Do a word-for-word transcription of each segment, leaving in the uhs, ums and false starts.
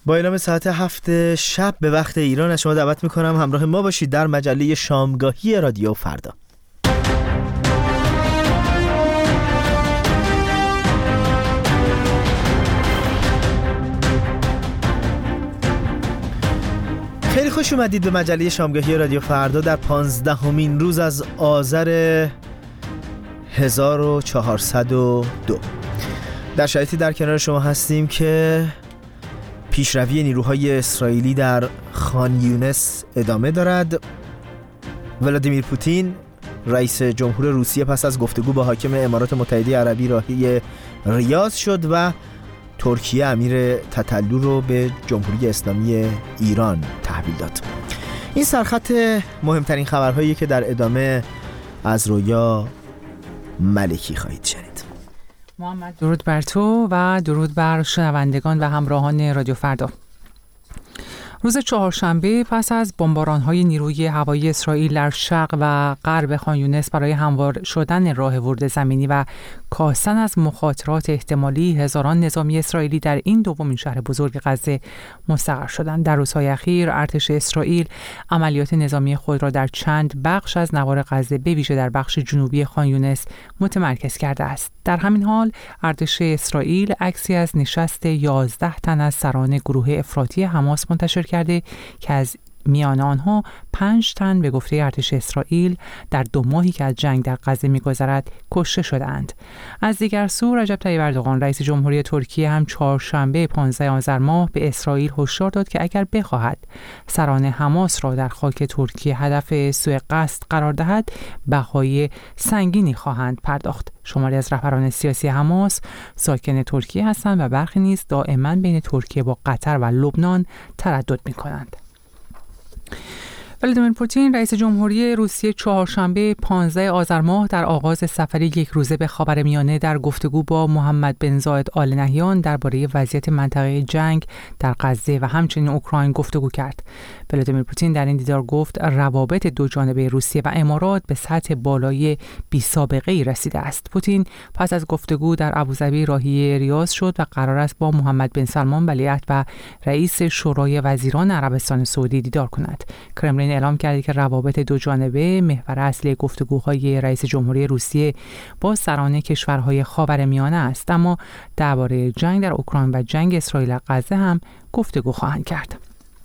با اعلام ساعت هفت شب به وقت ایران از شما دعوت میکنم همراه ما باشید در مجله شامگاهی رادیو فردا. خیلی خوش اومدید به مجله شامگاهی رادیو فردا در پانزدهمین روز از آذر هزار و چهارصد و دو. در شرایطی در کنار شما هستیم که پیشروی نیروهای اسرائیلی در خان یونس ادامه دارد. ولادیمیر پوتین رئیس جمهور روسیه پس از گفتگو با حاکم امارات متحده عربی راهی ریاض شد و ترکیه امیر تتلو رو به جمهوری اسلامی ایران تحویل داد. این سرخط مهمترین خبرهایی که در ادامه از رویا ملکی خواهید شنید. محمد، درود بر تو و درود بر شنوندگان و همراهان رادیو فردا. روز چهارشنبه پس از بمباران‌های نیروی هوایی اسرائیل در شرق و غرب خان یونس برای هموار شدن راه ورود زمینی و کاستن از مخاطرات احتمالی، هزاران نظامی اسرائیلی در این دومین شهر بزرگ غزه مستقر شدند. در روزهای اخیر ارتش اسرائیل عملیات نظامی خود را در چند بخش از نوار غزه به ویژه در بخش جنوبی خان یونس متمرکز کرده است. در همین حال ارتش اسرائیل عکسی از نشست یازده تن از سران گروه افراطی حماس منتشر کرده که از میان آنها پنج تن به گفته ارتش اسرائیل در دو ماهی که از جنگ در غزه می‌گذرد کشته شدند. از دیگر سو رجب طیب اردوغان رئیس جمهوری ترکیه هم چهارشنبه پانزدهم آذر ماه به اسرائیل هشدار داد که اگر بخواهد سران حماس را در خاک ترکیه هدف سوء قصد قرار دهد بهای سنگینی خواهند پرداخت. شماری از رهبران سیاسی حماس ساکن ترکیه هستند و برخی نیز دائما بین ترکیه با قطر و لبنان تردد می‌کنند. ولادیمیر پوتین رئیس جمهوری روسیه چهارشنبه پانزدهم آذر ماه در آغاز سفری یک روزه به خاورمیانه در گفتگو با محمد بن زاید آل نهیان درباره وضعیت منطقه جنگ در غزه و همچنین اوکراین گفتگو کرد. ولادیمیر پوتین در این دیدار گفت روابط دو جانبه روسیه و امارات به سطح بالای بی‌سابقه‌ای رسیده است. پوتین پس از گفتگو در ابوظبی راهی ریاض شد و قرار است با محمد بن سلمان ولیعهد و رئیس شورای وزیران عربستان سعودی دیدار کند. کرملین اعلام کرده که روابط دو جانبه محور اصلی گفتگوهای رئیس جمهوری روسیه با سران کشورهای خاورمیانه است، اما درباره جنگ در اوکراین و جنگ اسرائیل غزه هم گفتگو خواهند کرد.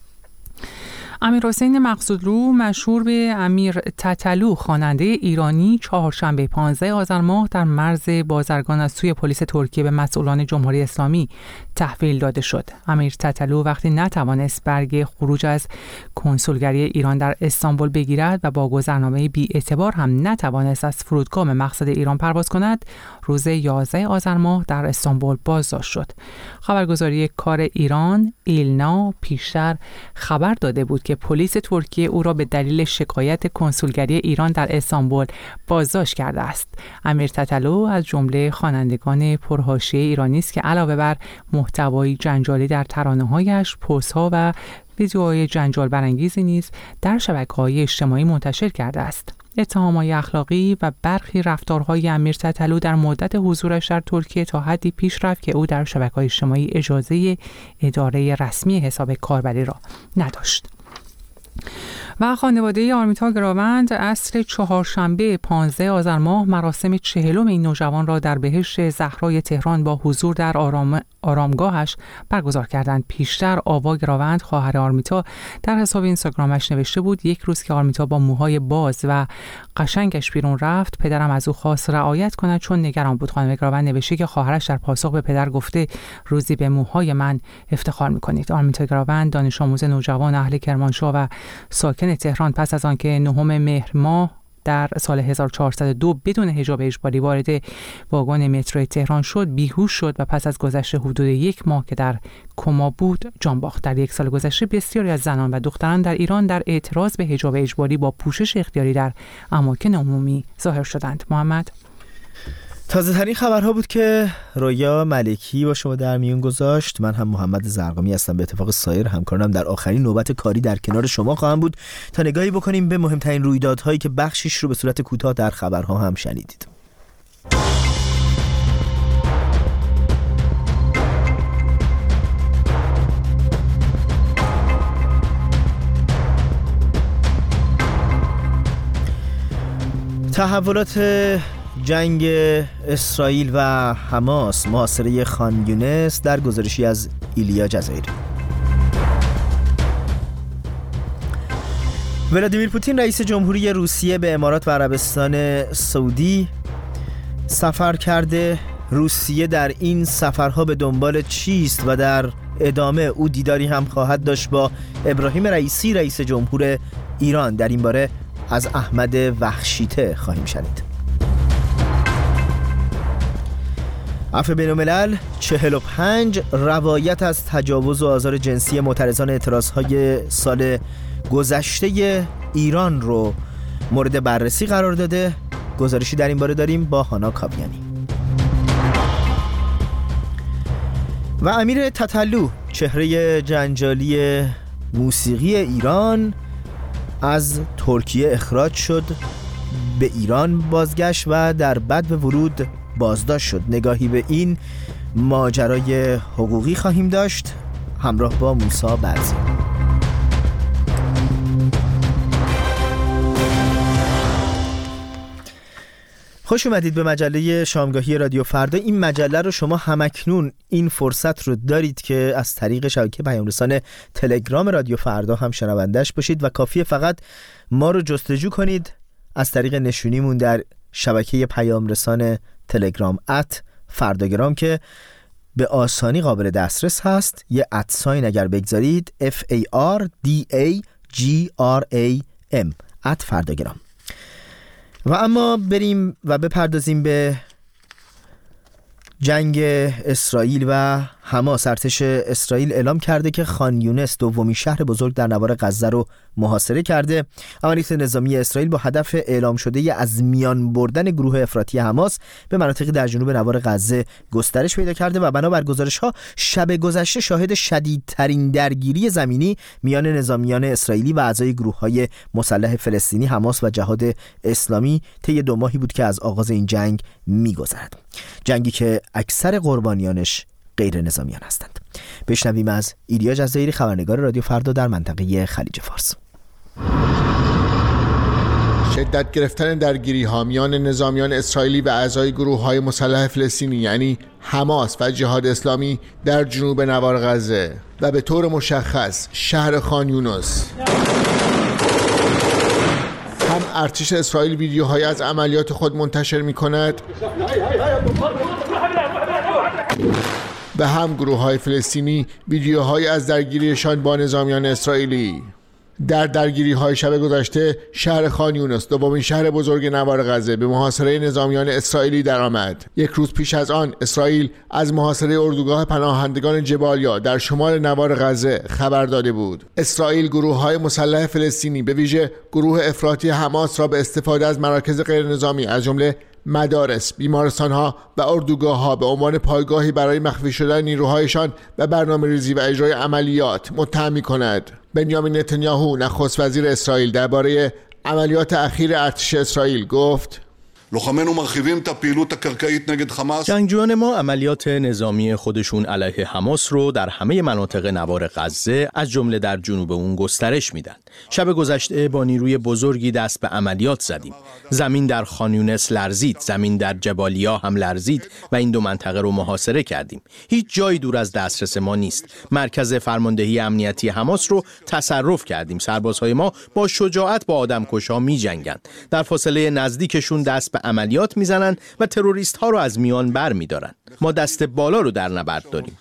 امیر حسین مقصودلو مشهور به امیر تتلو خواننده ایرانی چهارشنبه پانزدهم آذر ماه در مرز بازرگان از سوی پلیس ترکیه به مسئولان جمهوری اسلامی تحویل داده شد. امیر تتلو وقتی نتوانست برگ خروج از کنسولگری ایران در استانبول بگیرد و با گذرنامه بی اعتبار هم نتوانست از فرودگاه به مقصد ایران پرواز کند، روز یازدهم آذر ماه در استانبول بازداشت شد. خبرگزاری کار ایران ایلنا پیشتر خبر داده بود که پلیس ترکیه او را به دلیل شکایت کنسولگری ایران در استانبول بازداشت کرده است. امیر تتلو از جمله خوانندگان پرحاشیه ایرانی است که علاوه بر محتوای جنجالی در ترانه‌هایش، پست‌ها و ویدیوهای جنجال برانگیزی نیز در شبکه‌های اجتماعی منتشر کرده است. اتهامات اخلاقی و برخی رفتارهای امیر تتلو در مدت حضورش در ترکیه تا حدی پیش رفت که او در شبکه‌های اجتماعی اجازه اداره رسمی حساب کاربری را نداشت. و خانواده آرمیتا گراوند عصر چهارشنبه پانزدهم آذر ماه مراسم چهلم این نوجوان را در بهشت زهرای تهران با حضور در آرام آرامگاهش برگزار کردند. پیشتر آوا گراوند خواهر آرمیتا در حساب اینستاگرامش نوشته بود یک روز که آرمیتا با موهای باز و قشنگش بیرون رفت، پدرم از او خواست رعایت کند چون نگران بود. خانم گراوند نوشته که خواهرش در پاسخ به پدر گفته روزی به موهای من افتخار می‌کنید. آرمیتا گراوند دانش آموز نوجوان اهل کرمانشاه و ساکن تهران پس از آنکه نهم مهر ماه در سال هزار و چهارصد و دو بدون حجاب اجباری وارد واگن مترو تهران شد، بیهوش شد و پس از گذشت حدود یک ماه که در کما بود جان باخت. در یک سال گذشته بسیاری از زنان و دختران در ایران در اعتراض به حجاب اجباری با پوشش اختیاری در اماکن عمومی ظاهر شدند. محمد، تازه ترین خبرها بود که رویا ملکی با شما در میون گذاشت. من هم محمد زرقامی هستم. به اتفاق سایر همکارانم در آخرین نوبت کاری در کنار شما خواهم بود تا نگاهی بکنیم به مهمترین رویدادهایی که بخشش رو به صورت کوتاه در خبرها هم شنیدید. تحولات جنگ اسرائیل و حماس، محاصره خان یونس، در گزارشی از ایلیا جزایری. ولادیمیر پوتین رئیس جمهوری روسیه به امارات و عربستان سعودی سفر کرده. روسیه در این سفرها به دنبال چیست و در ادامه او دیداری هم خواهد داشت با ابراهیم رئیسی رئیس جمهور ایران؟ در این باره از احمد وخشیته خواهیم شنید. عفو بین الملل چهل و پنج روایت از تجاوز و آزار جنسی معترضان اعتراضهای سال گذشته ایران رو مورد بررسی قرار داده. گزارشی در این باره داریم با هانا کاویانی. و امیر تتلو، چهره جنجالی موسیقی ایران، از ترکیه اخراج شد، به ایران بازگشت و در بدو ورود بازداشت شد. نگاهی به این ماجرای حقوقی خواهیم داشت همراه با موسی برزی. خوش اومدید به مجله شامگاهی رادیو فردا. این مجله رو شما همکنون این فرصت رو دارید که از طریق شبکه پیام‌رسان تلگرام رادیو فردا هم شنوندش باشید و کافیه فقط ما رو جستجو کنید از طریق نشونیمون در شبکه پیام‌رسان تلگرام ات فرداگرام که به آسانی قابل دسترس هست. یه ادساین اگر بگذارید اف ای آر دی ای جی آر ای ام ات فرداگرام. و اما بریم و بپردازیم به جنگ اسرائیل و حماس. ارتش اسرائیل اعلام کرده که خان یونس، دومین شهر بزرگ در نوار غزه، رو محاصره کرده. عملیات نظامی اسرائیل با هدف اعلام شده از میان بردن گروه افراطی حماس به مناطقی در جنوب نوار غزه گسترش پیدا کرده و بنابر گزارش‌ها شب گذشته شاهد شدیدترین درگیری زمینی میان نظامیان اسرائیلی و اعضای گروه‌های مسلح فلسطینی حماس و جهاد اسلامی طی دو ماهی بود که از آغاز این جنگ می‌گذرد. جنگی که اکثر قربانیانش غیر نظامیان هستند. بشنویم از ایلیا جزایری، خبرنگار رادیو فردا در منطقه خلیج فارس. شدت گرفتن درگیری ها میان نظامیان اسرائیلی و اعضای گروه های مسلح فلسطینی یعنی حماس و جهاد اسلامی در جنوب نوار غزه و به طور مشخص شهر خان یونس. هم ارتش اسرائیل ویدیوهایی از عملیات خود منتشر می کند و هم گروه های فلسطینی ویدیوهایی از درگیریشان با نظامیان اسرائیلی. در درگیری های شب گذشته شهر خان یونس، دومین شهر بزرگ نوار غزه، به محاصره نظامیان اسرائیلی درآمد. یک روز پیش از آن اسرائیل از محاصره اردوگاه پناهندگان جبالیا در شمال نوار غزه خبر داده بود. اسرائیل گروه های مسلح فلسطینی به ویژه گروه افراطی حماس را به استفاده از مراکز غیر نظامی از جمله مدارس، بیمارستان‌ها و اردوگاه‌ها به عنوان پایگاهی برای مخفی شدن نیروهایشان و برنامه‌ریزی و اجرای عملیات متهم می‌کند. بنیامین نتانیاهو نخست وزیر اسرائیل درباره عملیات اخیر ارتش اسرائیل گفت: جنگجویان ما عملیات نظامی خودشون علیه حماس رو در همه مناطق نوار غزه از جمله در جنوب اون گسترش میدن. شب گذشته با نیروی بزرگی دست به عملیات زدیم. زمین در خان یونس لرزید، زمین در جبالیا هم لرزید و این دو منطقه رو محاصره کردیم. هیچ جایی دور از دسترس ما نیست. مرکز فرماندهی امنیتی حماس رو تصرف کردیم. سربازهای ما با شجاعت با آدمکشا میجنگن. در فاصله نزدیکشون دست به عملیات میزنن و تروریست ها رو از میان بر میدارن. ما دست بالا رو در نبرد داریم.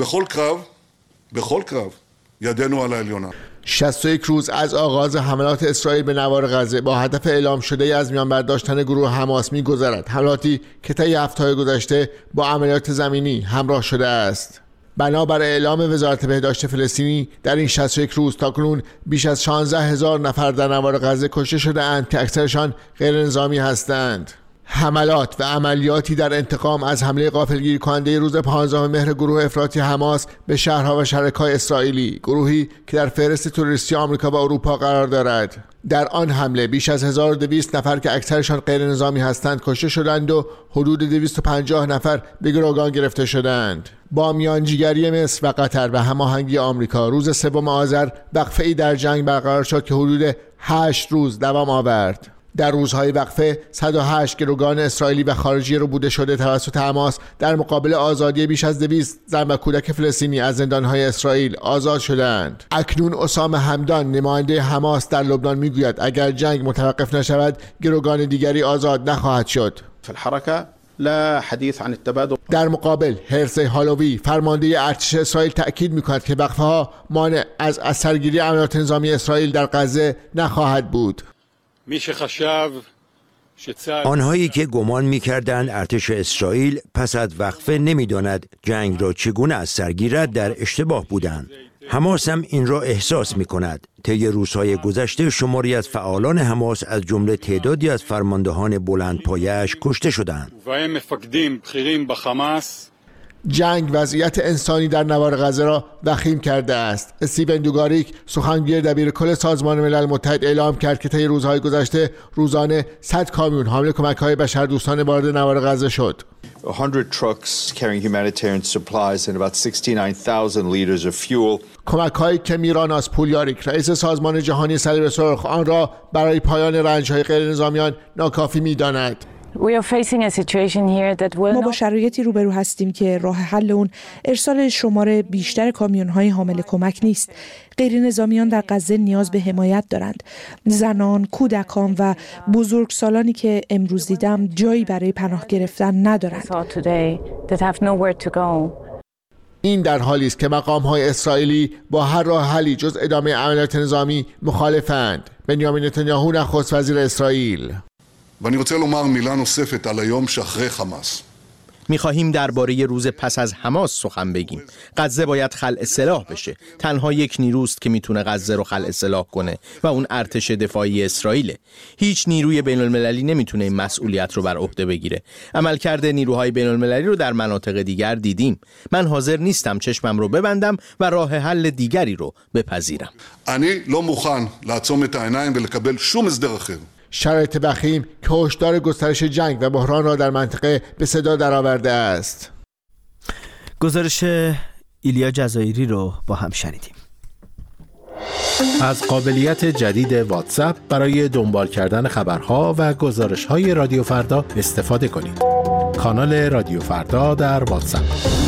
شصت و یک روز از آغاز حملات اسرائیل به نوار غزه با هدف اعلام شده از میان برداشتن گروه حماس می‌گذرد. حملاتی که طی هفته‌های گذشته با عملیات زمینی همراه شده است. بنابر اعلام وزارت بهداشت فلسطینی در این شصت و یک روز تاکنون بیش از شانزده هزار نفر در نوار غزه کشته شده اند که اکثرشان غیر نظامی هستند. حملات و عملیاتی در انتقام از حمله غافلگیر کننده روز پانزدهم مهر گروه افراطی حماس به شهرها و شرکای اسرائیلی، گروهی که در فهرست تروریستی آمریکا و اروپا قرار دارد. در آن حمله بیش از هزار و دویست نفر که اکثرشان غیر نظامی هستند کشته شدند و حدود دویست و پنجاه نفر به گروگان گرفته شدند. با میانجیگری مصر و قطر و هماهنگی آمریکا روز سوم آذر وقفه‌ای در جنگ برقرار شد که حدود هشت روز دوام آورد. در روزهای وقفه صد و هشت گروگان اسرائیلی و خارجی رو بوده شده توسط حماس در مقابل آزادی بیش از دویست زن و کودک فلسطینی از زندانهای اسرائیل آزاد شدند. اکنون اسامه همدان نماینده حماس در لبنان میگوید اگر جنگ متوقف نشود گروگان دیگری آزاد نخواهد شد. لا حدیث عن التبادل. در مقابل هرزی هالوی فرمانده ارتش اسرائیل تأکید می‌کند که وقفه‌ها مانع از اثرگیری عملیات نظامی اسرائیل در غزه نخواهد بود. آنهایی که گمان می‌کردند ارتش اسرائیل پس از وقفه نمی‌داند جنگ را چگونه از سر گیرد در اشتباه بودند. حماس هم این را احساس می‌کند. طی روزهای گذشته شماری از فعالان حماس از جمله تعدادی از فرماندهان بلندپایه‌اش کشته شدند. جنگ وضعیت انسانی در نوار غزه را وخیم کرده است. استیون دوگاریک سخنگوی دبیرکل سازمان ملل متحد اعلام کرد که طی روزهای گذشته روزانه صد کامیون حامل کمک‌های بشردوستانه وارد نوار غزه شد. one hundred trucks carrying humanitarian supplies and about sixty-nine thousand liters of fuel. کمک‌های که میراناس پولیاریک رئیس سازمان جهانی صلیب سرخ آن را برای پایان رنج‌های غیرنظامیان ناکافی می‌داند. ما با شرایطی روبرو هستیم که راه حل اون ارسال شمار بیشتر کامیون‌های حامل کمک نیست. غیر نظامیان در غزه نیاز به حمایت دارند. زنان، کودکان و بزرگسالانی که امروز دیدم جایی برای پناه گرفتن ندارند. این در حالی است که مقام‌های اسرائیلی با هر راه حلی جز ادامه عملیات نظامی مخالفند. بنیامین نتانیاهو نخست وزیر اسرائیل: ואני רוצה לומר מילה נוספת על היום שאחרי חמאס. می‌خواهیم درباره روز پس از حماس سخن بگیم. غزه باید خلع سلاح بشه. تنها یک نیروست که میتونه غزه رو خلع سلاح کنه و اون ارتش دفاعی اسرائیله. هیچ نیروی بین‌المللی نمیتونه این مسئولیت رو بر عهده بگیره. عملکرد نیروهای بین‌المللی رو در مناطق دیگر دیدیم. من حاضر نیستم چشمم رو ببندم و راه حل دیگری رو بپذیرم. אני לא מוכן לעצום את העיניים ולקבל שום הסדר אחר. شرایط وخیم که هشدار گسترش جنگ و بحران را در منطقه به صدا درآورده است. گزارش ایلیا جزایری رو با هم شنیدیم. از قابلیت جدید واتساپ برای دنبال کردن خبرها و گزارش‌های رادیو فردا استفاده کنید. کانال رادیو فردا در واتساپ.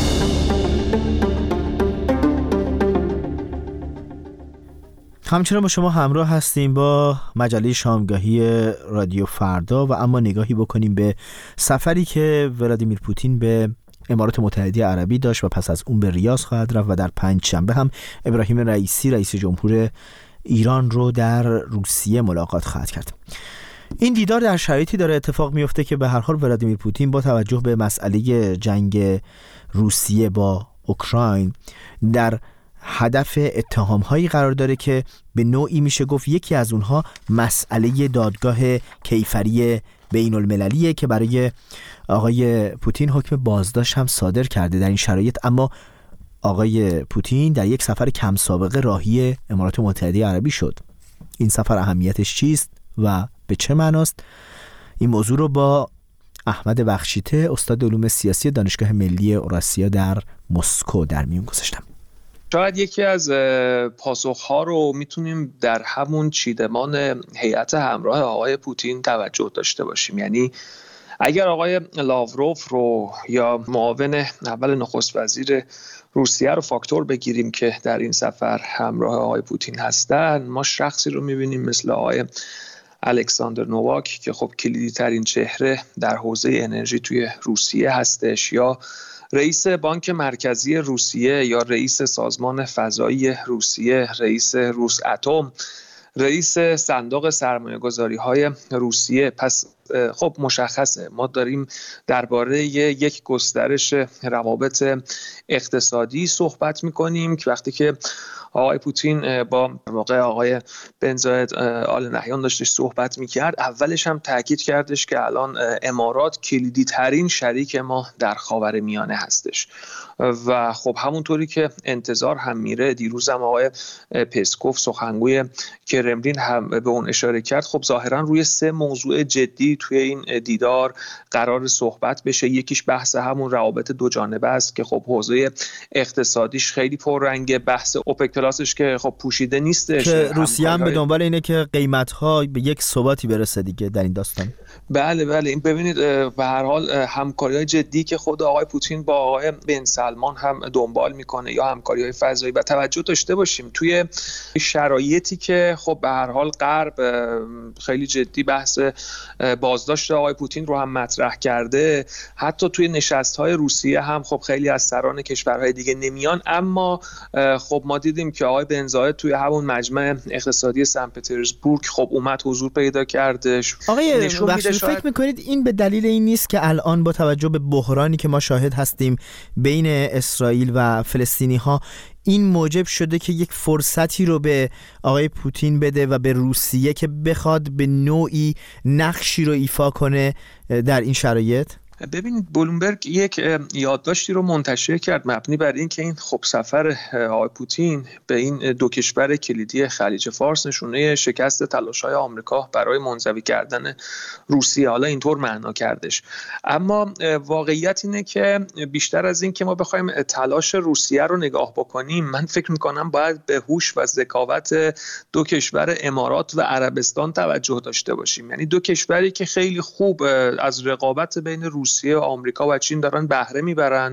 همچنان با شما همراه هستیم با مجله شامگاهی رادیو فردا و اما نگاهی بکنیم به سفری که ولادیمیر پوتین به امارات متحده عربی داشت و پس از اون به ریاض خواهد رفت و در پنجشنبه هم ابراهیم رئیسی رئیس جمهور ایران رو در روسیه ملاقات خواهد کرد. این دیدار در شرایطی داره اتفاق میفته که به هر حال ولادیمیر پوتین با توجه به مسئله جنگ روسیه با اوکراین در هدف اتهام‌هایی قرار داره که به نوعی میشه گفت یکی از اونها مسئله دادگاه کیفری بین المللیه که برای آقای پوتین حکم بازداشت هم صادر کرده. در این شرایط اما آقای پوتین در یک سفر کم سابقه راهی امارات متحده عربی شد. این سفر اهمیتش چیست و به چه معناست؟ این موضوع رو با احمد بخشیته استاد علوم سیاسی دانشگاه ملی اوراسیا در مسکو در میون گذاشتم. شاید یکی از پاسخ‌ها رو میتونیم در همون چیدمان هیئت همراه آقای پوتین توجه داشته باشیم. یعنی اگر آقای لاوروف رو یا معاون اول نخست وزیر روسیه رو فاکتور بگیریم که در این سفر همراه آقای پوتین هستن، ما شخصی رو میبینیم مثل آقای الکساندر نوواک که خب کلیدی ترین چهره در حوزه انرژی توی روسیه هستش، یا رئیس بانک مرکزی روسیه، یا رئیس سازمان فضایی روسیه، رئیس روس اتم، رئیس صندوق سرمایه‌گذاری های روسیه. پس خب مشخصه ما داریم درباره یک گسترش روابط اقتصادی صحبت می‌کنیم که وقتی که آقای پوتین با موقع آقای بن زاید آل نهیان داشتش صحبت میکرد، اولش هم تاکید کردش که الان امارات کلیدی ترین شریک ما در خاورمیانه هستش و خب همونطوری که انتظار هم میره، دیروز هم آقای پسکوف سخنگوی کرملین هم به اون اشاره کرد، خب ظاهرا روی سه موضوع جدی توی این دیدار قرار صحبت بشه. یکیش بحث همون روابط دو جانبه است که خب حوزه اقتصادیش خیلی پررنگه، بحث اوپک کلاسش که خب پوشیده نیستش که روسیه هم به دنبال اینه که قیمت‌ها به یک ثباتی برسه دیگه در این داستان. بله بله این ببینید به هر حال همکاری‌های جدی که خود آقای پوتین با آقای بن سلمان هم دنبال میکنه یا همکاری‌های فضایی، و توجه داشته باشیم توی شرایطی که خب به هر حال غرب خیلی جدی بحث بازداشت آقای پوتین رو هم مطرح کرده، حتی توی نشست‌های روسیه هم خب خیلی از سران کشورهای دیگه نمیان، اما خب ما دیدیم که آقای بن زاید توی همون مجمع اقتصادی سن پترزبورگ خب اومد حضور پیدا کردش. آقای بخشوی شاید... فکر میکنید این به دلیل این نیست که الان با توجه به بحرانی که ما شاهد هستیم بین اسرائیل و فلسطینی ها این موجب شده که یک فرصتی رو به آقای پوتین بده و به روسیه که بخواد به نوعی نقشی رو ایفا کنه در این شرایط؟ ببینید بلومبرگ یک یادداشتی رو منتشر کرد مبنی بر این که این خب سفر آقای پوتین به این دو کشور کلیدی خلیج فارس نشونه شکست تلاش‌های آمریکا برای منزوی کردن روسیه، حالا اینطور معنا کردش. اما واقعیت اینه که بیشتر از این که ما بخوایم تلاش روسیه رو نگاه بکنیم، من فکر می‌کنم باید به هوش و ذکاوت دو کشور امارات و عربستان توجه داشته باشیم. یعنی دو کشوری که خیلی خوب از رقابت بین روسیه روسیه و آمریکا و چین دارن بهره میبرن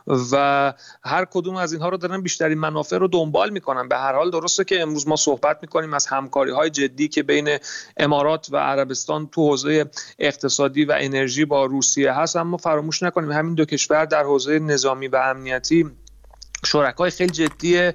و هر کدوم از اینها رو دارن بیشترین منافع رو دنبال میکنن. به هر حال درسته که امروز ما صحبت میکنیم از همکاری‌های جدی که بین امارات و عربستان تو حوزه اقتصادی و انرژی با روسیه هست، اما فراموش نکنیم همین دو کشور در حوزه نظامی و امنیتی شرکای خیلی جدی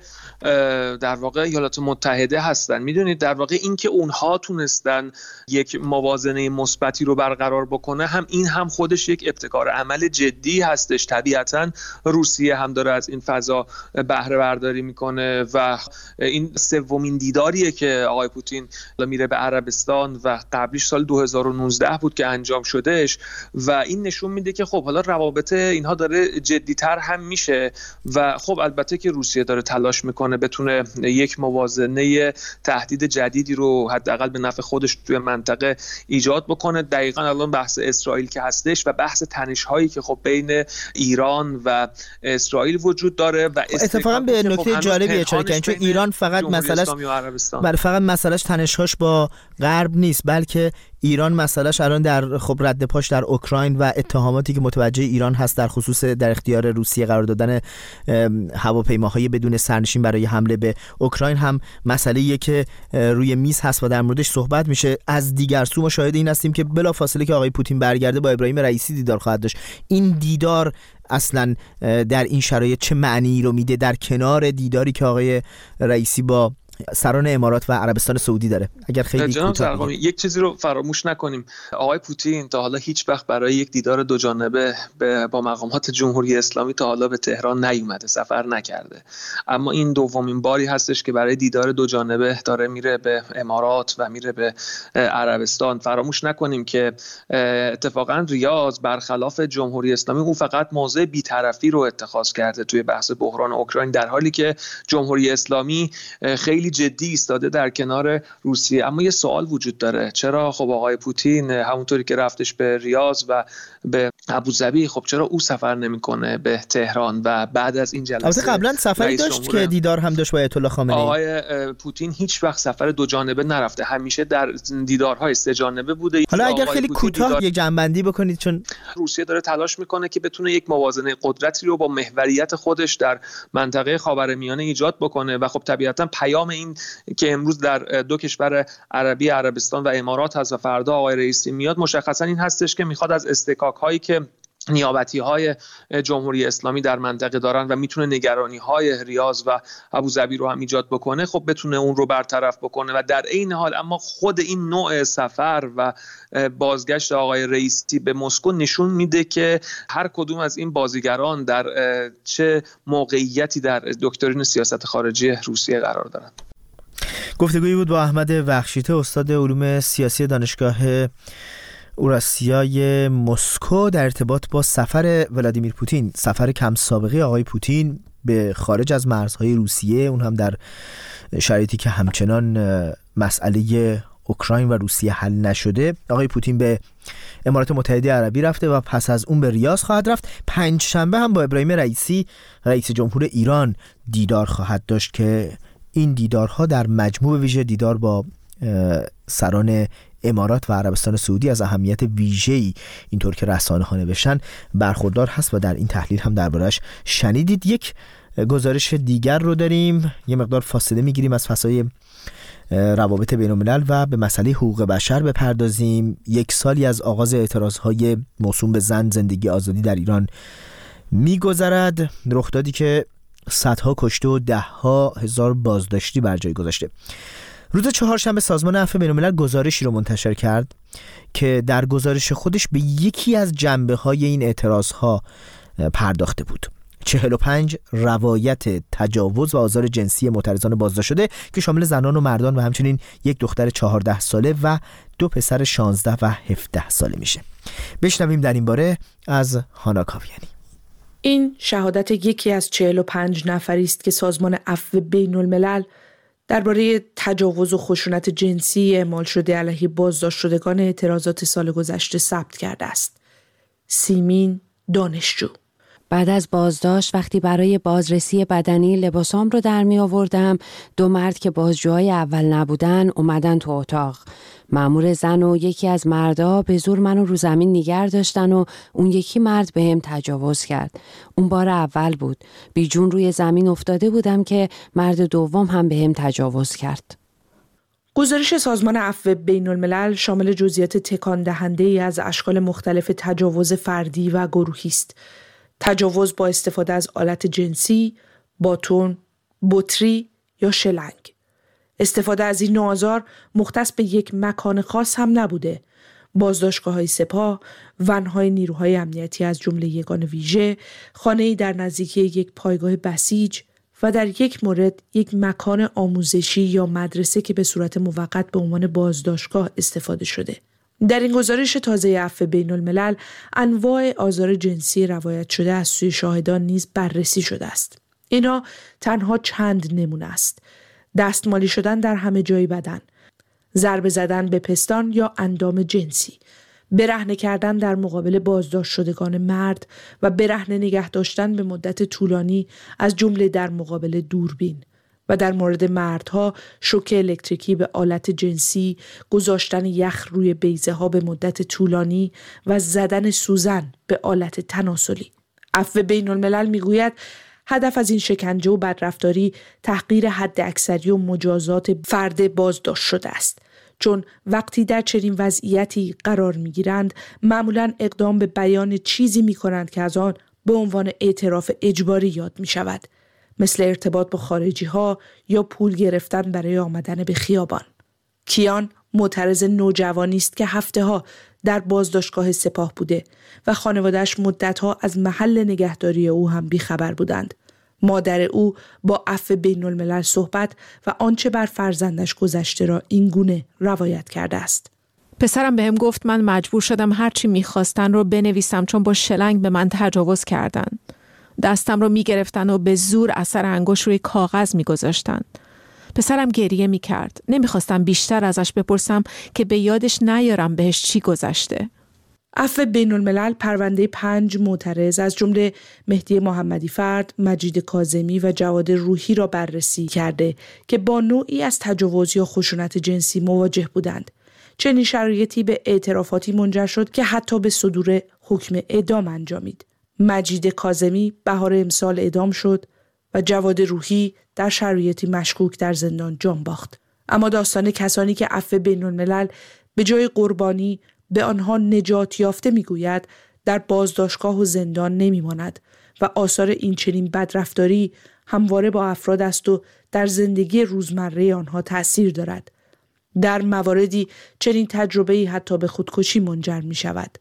در واقع ایالات متحده هستن. میدونید در واقع این که اونها تونستن یک موازنه مثبتی رو برقرار بکنه، هم این هم خودش یک ابتکار عمل جدی هستش. طبیعتا روسیه هم داره از این فضا بهره برداری میکنه و این سومین دیداریه که آقای پوتین میره به عربستان و قبلیش سال دو هزار و نوزده بود که انجام شدهش و این نشون میده که خب حالا روابط اینها داره جدی‌تر هم میشه و خب البته که روسیه داره تلاش میکنه بتونه یک موازنه تهدید جدیدی رو حداقل به نفع خودش توی منطقه ایجاد بکنه. دقیقاً الان بحث اسرائیل که هستش و بحث تنش‌هایی که خب بین ایران و اسرائیل وجود داره و اتفاقا به نکته خب جالبی اشاره کردن، چون ایران فقط مسئلهش بله فقط مسئلهش تنش‌هاش با غرب نیست، بلکه ایران مسئلهش الان در خب رد پاش در اوکراین و اتهاماتی که متوجه ایران هست در خصوص در اختیار روسیه قرار دادن هواپیماهای بدون سرنشین برای حمله به اوکراین هم مسئله‌ایه که روی میز هست و در موردش صحبت میشه. از دیگر سو ما شاهد این هستیم که بلافاصله که آقای پوتین برگرده با ابراهیم رئیسی دیدار خواهد داشت. این دیدار اصلا در این شرایط چه معنی رو میده در کنار دیداری که آقای رئیسی با سران امارات و عربستان سعودی داره؟ اگر خیلی کوتاه یک چیزی رو فراموش نکنیم، آقای پوتین تا حالا هیچ وقت برای یک دیدار دو جانبه با مقامات جمهوری اسلامی تا حالا به تهران نیومده، سفر نکرده، اما این دومین باری هستش که برای دیدار دو جانبه داره میره به امارات و میره به عربستان. فراموش نکنیم که اتفاقا ریاض برخلاف جمهوری اسلامی اون فقط موضع بی‌طرفی رو اتخاذ کرده توی بحث بحران اوکراین، در حالی که جمهوری اسلامی خیلی جدی ایستاده در کنار روسیه. اما یه سوال وجود داره، چرا خب آقای پوتین همونطوری که رفتش به ریاض و به ابوظبی، خب چرا او سفر نمیکنه به تهران و بعد از این جلسه؟ البته قبلا سفری داشت که دیدار هم داشت با آیت الله خامنه‌ای. آقای پوتین هیچ وقت سفر دو جانبه نرفته، همیشه در دیدارهای سه جانبه بوده. حالا اگر خیلی کوتاه دیدار... یک جنبندی بکنید، چون روسیه داره تلاش میکنه که بتونه یک موازنه قدرتی رو با محوریت خودش در منطقه خاورمیانه ایجاد بکنه و خب طبیعتا پیام این که امروز در دو کشور عربی عربستان و امارات هست و فردا آقای رئیسی میاد، مشخصا این هستش که میخواد از استکاک هایی که نیابتی های جمهوری اسلامی در منطقه دارن و میتونه نگرانی های ریاض و ابوظبی رو هم ایجاد بکنه، خب بتونه اون رو برطرف بکنه و در این حال اما خود این نوع سفر و بازگشت آقای رئیسی به مسکو نشون میده که هر کدوم از این بازیگران در چه موقعیتی در دکترین سیاست خارجی روسیه قرار دارن. گفتگویی بود با احمد بخشیته، استاد علوم سیاسی دانشگاه اوراسیای مسکو در ارتباط با سفر ولادیمیر پوتین، سفر کم سابقه آقای پوتین به خارج از مرزهای روسیه، اون هم در شرایطی که همچنان مسئله اوکراین و روسیه حل نشده. آقای پوتین به امارات متحده عربی رفته و پس از اون به ریاض خواهد رفت. پنج شنبه هم با ابراهیم رئیسی رئیس جمهور ایران دیدار خواهد داشت که این دیدارها در مجموع ویژه دیدار با سران امارات و عربستان سعودی از اهمیت ویژه‌ای اینطور که رسانه‌ها نوشتن برخوردار هست و در این تحلیل هم دربارش شنیدید. یک گزارش دیگر رو داریم، یه مقدار فاصله میگیریم از فضای روابط بین الملل و به مسئله حقوق بشر بپردازیم. یک سالی از آغاز اعتراضهای موسوم به زن، زندگی، آزادی در ایران میگذرد، رخدادی که صدها کشته و دهها هزار بازداشتی بر جای گذاشته. روز چهارشنبه سازمان عفو بین الملل گزارشی رو منتشر کرد که در گزارش خودش به یکی از جنبه‌های این اعتراضها پرداخته بود: چهل و پنج روایت تجاوز و آزار جنسی معترضان بازداشت شده که شامل زنان و مردان و همچنین یک دختر چهارده ساله و دو پسر شانزده و هفده ساله میشه. بشنویم در این باره از هانا کاویانی. این شهادت یکی از چهل و پنج نفری است که سازمان عفو بین الملل درباره تجاوز و خشونت جنسی اعمال شده علیه بازداشت شدگان اعتراضات سال گذشته ثبت کرده است. سیمین دانشجو: بعد از بازداشت وقتی برای بازرسی بدنی لباسام رو در می آوردم، دو مرد که بازجوهای اول نبودن اومدن تو اتاق. مأمور زن و یکی از مردا به زور منو رو زمین نگه داشتن و اون یکی مرد بهم تجاوز کرد. اون بار اول بود. بیجون روی زمین افتاده بودم که مرد دوم هم بهم تجاوز کرد. گزارش سازمان عفو بین الملل شامل جزئیات تکان دهنده ای از اشکال مختلف تجاوز فردی و گروهی است. تجاوز با استفاده از آلت جنسی، باتون، بطری یا شلنگ. استفاده از این نوع آزار مختص به یک مکان خاص هم نبوده. بازداشتگاه‌های سپاه، ون‌های نیروهای امنیتی از جمله یگان ویژه، خانه‌ای در نزدیکی یک پایگاه بسیج و در یک مورد یک مکان آموزشی یا مدرسه که به صورت موقت به عنوان بازداشتگاه استفاده شده. در این گزارش تازه عفو بین الملل انواع آزار جنسی روایت شده از سوی شاهدان نیز بررسی شده است. اینا تنها چند نمونه است: دستمالی شدن در همه جای بدن، ضربه زدن به پستان یا اندام جنسی، برهنه کردن در مقابل بازداشت شدگان مرد و برهنه نگه داشتن به مدت طولانی از جمله در مقابل دوربین، و در مورد مردها شوک الکتریکی به آلت جنسی، گذاشتن یخ روی بیضه ها به مدت طولانی و زدن سوزن به آلت تناسلی. عفو بین الملل میگوید هدف از این شکنجه و بدرفتاری تحقیر حد اکثری و مجازات فرد بازداشت شده است، چون وقتی در چنین وضعیتی قرار میگیرند معمولاً اقدام به بیان چیزی میکنند که از آن به عنوان اعتراف اجباری یاد میشود، مثل ارتباط با خارجی ها یا پول گرفتن برای آمدن به خیابان. کیان معترض نوجوانی است که هفته ها در بازداشتگاه سپاه بوده و خانواده‌اش مدت‌ها از محل نگهداری او هم بیخبر بودند. مادر او با عفو بین الملل صحبت و آنچه بر فرزندش گذشته را این گونه روایت کرده است. پسرم بهم گفت من مجبور شدم هرچی میخواستن رو بنویسم چون با شلنگ به من تجاوز کردن. دستم رو میگرفتن و به زور اثر انگشت روی کاغذ میگذاشتن. پسرم گریه میکرد. نمیخواستم بیشتر ازش بپرسم که به یادش نیارم بهش چی گذشته. عفو بین الملل پرونده پنج معترض از جمله مهدی محمدی فرد، مجید کاظمی و جواد روحی را بررسی کرده که با نوعی از تجاوز یا خشونت جنسی مواجه بودند. چنین شرایطی به اعترافاتی منجر شد که حتی به صدور حکم اعدام انجامید. مجید کاظمی بهار امسال اعدام شد و جواد روحی در شرایطی مشکوک در زندان جان باخت. اما داستان کسانی که عفو بین الملل به جای قربانی به آنها نجات یافته میگوید در بازداشتگاه و زندان نمیماند و آثار این چنین بدرفتاری همواره با افراد است و در زندگی روزمره آنها تأثیر دارد. در مواردی چنین تجربه‌ای حتی به خودکشی منجر می شود.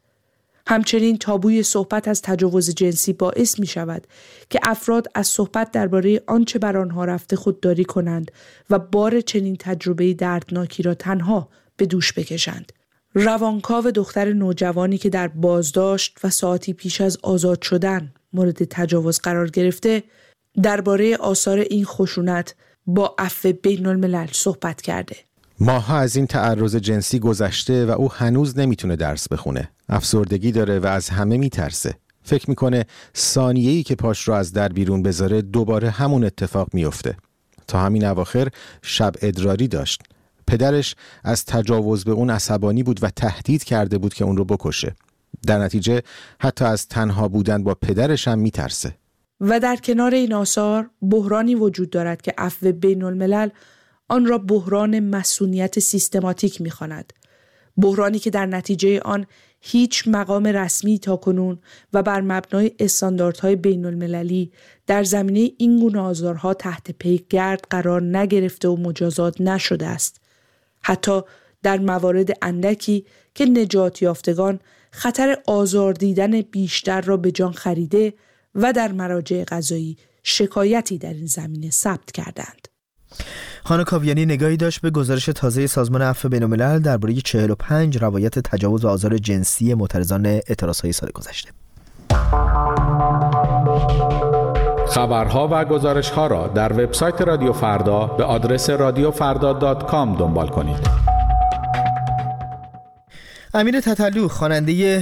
همچنین تابوی صحبت از تجاوز جنسی باعث می شود که افراد از صحبت درباره آنچه بر آنها رفته خودداری کنند و بار چنین تجربه‌ای دردناکی را تنها به دوش بکشند. روانکاو دختر نوجوانی که در بازداشت و ساعتی پیش از آزاد شدن مورد تجاوز قرار گرفته درباره آثار این خشونت با عفو بین الملل صحبت کرده. ماها از این تعرض جنسی گذشته و او هنوز نمیتونه درس بخونه. افسردگی داره و از همه میترسه. فکر میکنه ثانیه‌ای که پاش رو از در بیرون بذاره دوباره همون اتفاق میفته. تا همین اواخر شب ادراری داشت. پدرش از تجاوز به اون عصبانی بود و تهدید کرده بود که اون رو بکشه. در نتیجه حتی از تنها بودن با پدرش هم میترسه. و در کنار این آثار بحرانی وجود دارد که عفو بین الملل آن را بحران مسئولیت سیستماتیک می‌خواند. بحرانی که در نتیجه آن هیچ مقام رسمی تاکنون و بر مبنای استانداردهای بین المللی در زمینه این گونه آزارها تحت پیگرد قرار نگرفته و مجازات نشده است. حتی در موارد اندکی که نجات یافتگان خطر آزار دیدن بیشتر را به جان خریده و در مراجع قضایی شکایتی در این زمینه ثبت کردند. خانم کاویانی نگاهی داشت به گزارش تازه سازمان عفو بین‌الملل درباره چهل و پنج روایت تجاوز و آزار جنسی معترضان اعتراضهای سال گذشته. خبرها و گزارش‌ها را در وبسایت رادیو فردا به آدرس رادیو فردا دات کام دنبال کنید. امیر تتلو خواننده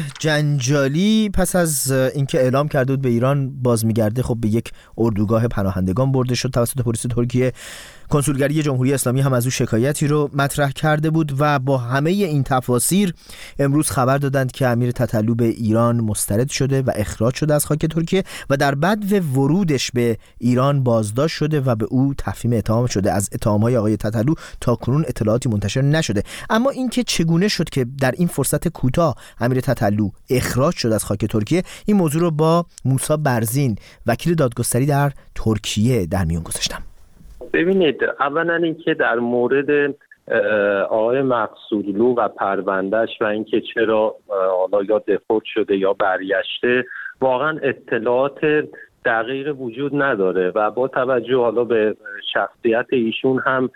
جنجالی پس از اینکه اعلام کرده بود به ایران باز میگرده، خب به یک اردوگاه پناهندگان برده شد توسط پلیس ترکیه. کنسولگری جمهوری اسلامی هم از او شکایتی رو مطرح کرده بود و با همه این تفاسیر امروز خبر دادند که امیر تتلو به ایران مسترد شده و اخراج شده از خاک ترکیه و در بدو ورودش به ایران بازداشت شده و به او تفهیم اتهام شده. از اتهام‌های آقای تتلو تاکنون اطلاعاتی منتشر نشده، اما اینکه چگونه شد که در این فرصت کوتاه امیر تتلو اخراج شد از خاک ترکیه، این موضوع رو با موسی برزین وکیل دادگستری در ترکیه در میون گذاشتم. ببینید، اولا اینکه در مورد آقای مقصودلو و پروندهش و اینکه چرا حالا یا دفورت شده یا برگشته، واقعا اطلاعات دقیق وجود نداره و با توجه حالا به شخصیت ایشون هم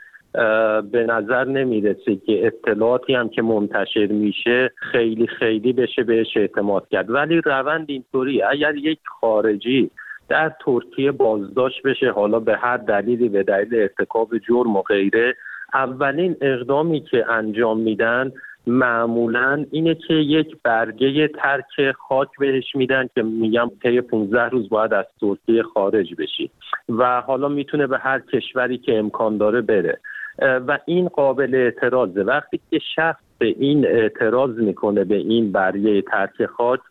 به نظر نمیرسه که اطلاعاتی هم که منتشر میشه خیلی خیلی بشه بهش اعتماد کرد. ولی روند اینطوری، اگر یک خارجی در ترکیه بازداشت بشه، حالا به هر دلیلی، به دلیل ارتکاب جرم و غیره، اولین اقدامی که انجام میدن معمولاً اینه که یک برگه ترک خاک بهش میدن که میگم طی پانزده روز باید از ترکیه خارج بشی و حالا میتونه به هر کشوری که امکان داره بره و این قابل اعتراضه. وقتی که شخص به این اعتراض میکنه، به این برگه ترک خاک،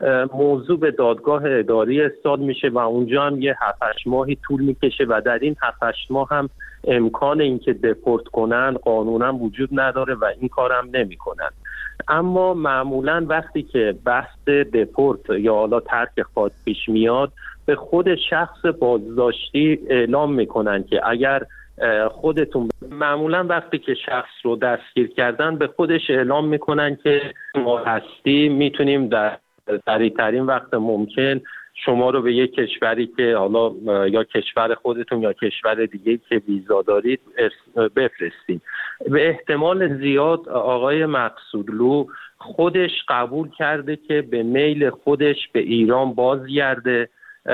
موضوع به دادگاه اداری ارسال میشه و اونجا هم یه هفت هشت ماهی طول میکشه و در این هفت هشت ماه هم امکان اینکه دپورت کنن قانونا وجود نداره و این کارم نمیکنن. اما معمولا وقتی که بحث دپورت یا حالا ترک خاک پیش میاد، به خود شخص بازداشتی اعلام میکنن که اگر خودتون، معمولا وقتی که شخص رو دستگیر کردن به خودش اعلام میکنن که ما هستی، میتونیم در سریع‌ترین وقت ممکن شما رو به یک کشوری که حالا یا کشور خودتون یا کشور دیگه که ویزا دارید بفرستیم. به احتمال زیاد آقای مقصودلو خودش قبول کرده که به میل خودش به ایران بازگرده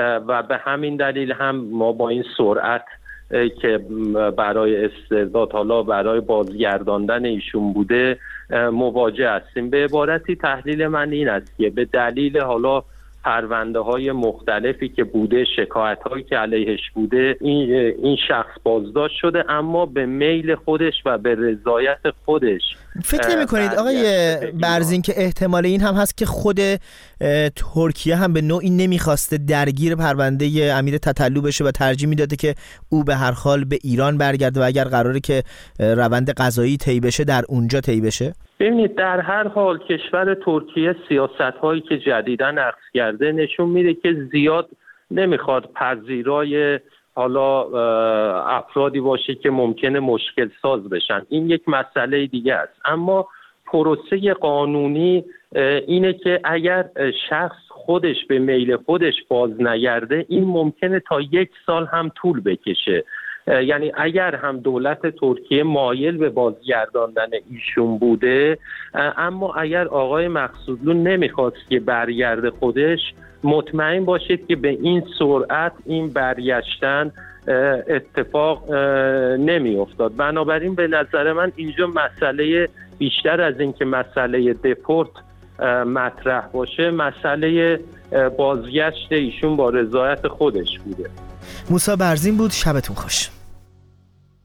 و به همین دلیل هم ما با این سرعت که برای استرداد، حالا برای بازگرداندن ایشون بوده، مواجه هستیم. به عبارتی تحلیل من این است که به دلیل حالا پرونده های مختلفی که بوده، شکایت هایی که علیهش بوده، این این شخص بازداشت شده، اما به میل خودش و به رضایت خودش. فکر نمی کنید آقای برزین که احتمال این هم هست که خود ترکیه هم به نوعی نمیخواسته درگیر پرونده امیر تتلو بشه و ترجیح میداده که او به هر حال به ایران برگرده و اگر قراره که روند قضایی طی بشه در اونجا طی بشه؟ ببینید، در هر حال کشور ترکیه سیاست‌هایی که جدیداً اخذ کرده نشون میده که زیاد نمیخواد پذیرای حالا افرادی باشه که ممکنه مشکل ساز بشن. این یک مسئله دیگه است. اما پروسه قانونی اینه که اگر شخص خودش به میل خودش باز نگرده، این ممکنه تا یک سال هم طول بکشه. یعنی اگر هم دولت ترکیه مایل به بازگرداندن ایشون بوده، اما اگر آقای مقصودلو نمیخواست که برگرده خودش، مطمئن باشید که به این سرعت این برگشتن اتفاق نمی افتاد. بنابراین به نظر من اینجا مسئله بیشتر از این که مسئله دپورت مطرح باشه، مسئله بازگشت ایشون با رضایت خودش بوده. موسی برزین بود. شبتون خوش.